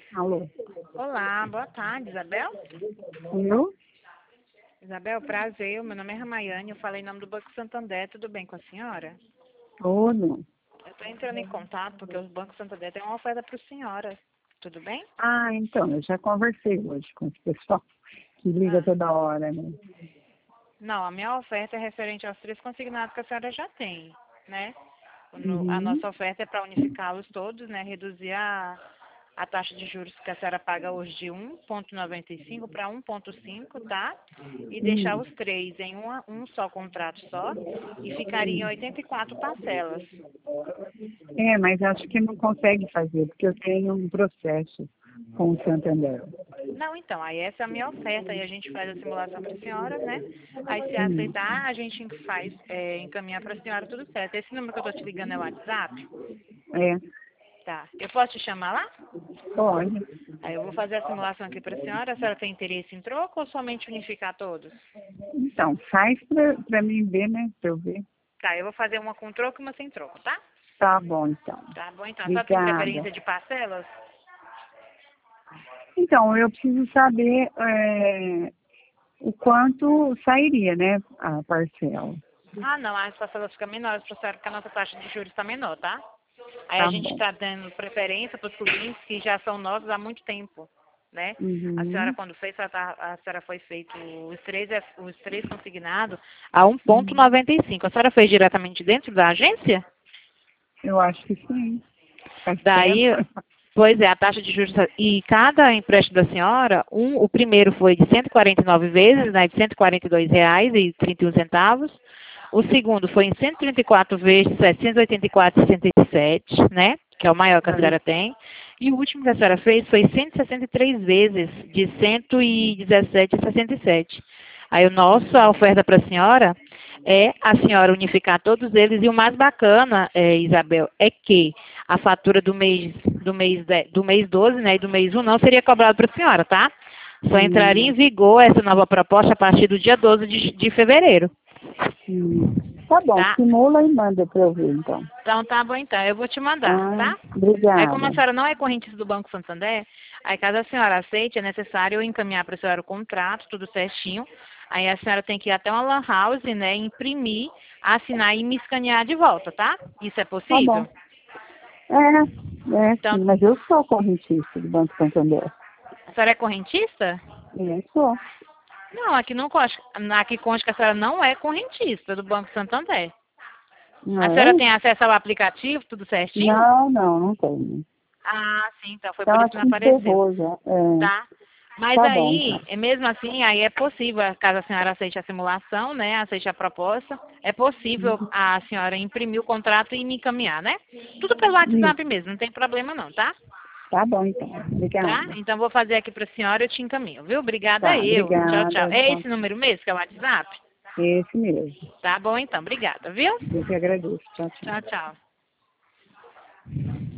Alô? Olá, boa tarde, Isabel. Eu? Isabel, prazer, meu nome é Ramayane, eu falei em nome do Banco Santander, tudo bem com a senhora? Tudo. Eu estou entrando em contato porque o Banco Santander tem uma oferta para a senhora, tudo bem? Ah, então, eu já conversei hoje com esse pessoal que liga Ah, toda hora, né? não, a minha oferta é referente aos 3 consignados que a senhora já tem, né? A Uhum. nossa oferta é para unificá-los todos, né? Reduzir a taxa de juros que a senhora paga hoje de 1,95 para 1,5, tá? E deixar Uhum. os 3 em um só contrato só e ficaria em 84 parcelas. É, mas acho que não consegue fazer, porque eu tenho um processo com o Santander. Não, então, aí essa é a minha oferta, aí a gente faz a simulação para a senhora, né? Aí se Uhum. aceitar, a gente faz, encaminhar para a senhora tudo certo. Esse número que eu estou te ligando é o WhatsApp? É, Tá. Eu posso te chamar lá? pode. Aí eu vou fazer a simulação aqui para a senhora tem interesse em troca ou somente unificar todos? Então, faz pra mim ver, né? Pra eu ver. Tá, eu vou fazer uma com troco e uma sem troco, tá? Tá bom, então. Tá bom, então. A senhora tem Obrigada. preferência de parcelas? Então, eu preciso saber o quanto sairia, né? A parcela. Ah, não, as parcelas ficam menores para a senhora porque a nossa taxa de juros está menor, tá? Aí a Tá gente bom. está dando preferência para os clientes que já são nossos há muito tempo, né? A senhora, Uhum. quando fez, a senhora foi feito os três consignados a 1,95. A senhora fez diretamente dentro da agência? Eu acho que sim. Faz tempo. Daí, pois é, a taxa de juros e cada empréstimo da senhora, o primeiro foi de 149 vezes, né, de R$ 142,31. O segundo foi em 134 vezes, 784,67, né, que é o maior que a senhora tem. E o último que a senhora fez foi 163 vezes, de 117,67. Aí a oferta para a senhora é a senhora unificar todos eles. E o mais bacana, Isabel, é que a fatura do mês 12, né, e do mês 1 não seria cobrada para a senhora, tá? Só entraria em Hum, vigor essa nova proposta a partir do dia 12 de fevereiro, hum. Tá bom, tá? simula e manda pra eu ver, então. Então tá bom então, eu vou te mandar, Ah, tá? Aí como a obrigada. senhora não é correntista do Banco Santander, aí caso a senhora aceite, é necessário eu encaminhar para a senhora o contrato, tudo certinho. Aí a senhora tem que ir até uma lan house, né, imprimir, assinar e me escanear de volta, tá? Isso é Tá bom. possível? Sim, Então, mas eu sou correntista do Banco Santander. a senhora é correntista? Eu sou. Não, aqui não consta, aqui consta que a senhora não é correntista do Banco Santander. Não A senhora é? tem acesso ao aplicativo, tudo certinho? Não tenho. Ah, sim, então foi Então por isso que acho não que apareceu, encerrou já. É, tá? Mas tá bom, aí, então. mesmo assim, aí é possível, caso a senhora aceite a simulação, né, aceite a proposta, é possível a senhora imprimir o contrato e me encaminhar, né? Tudo pelo WhatsApp Isso. mesmo, não tem problema não, tá? Tá bom, então. Tá? Obrigada. Então vou fazer aqui pra senhora, eu te encaminho, viu? Obrigada Tá, eu. Tchau, tchau. obrigada. É Tchau. esse número mesmo que é o WhatsApp? Esse mesmo. Tá bom então, obrigada, viu? Eu que agradeço. Tchau, tchau. Tchau, tchau.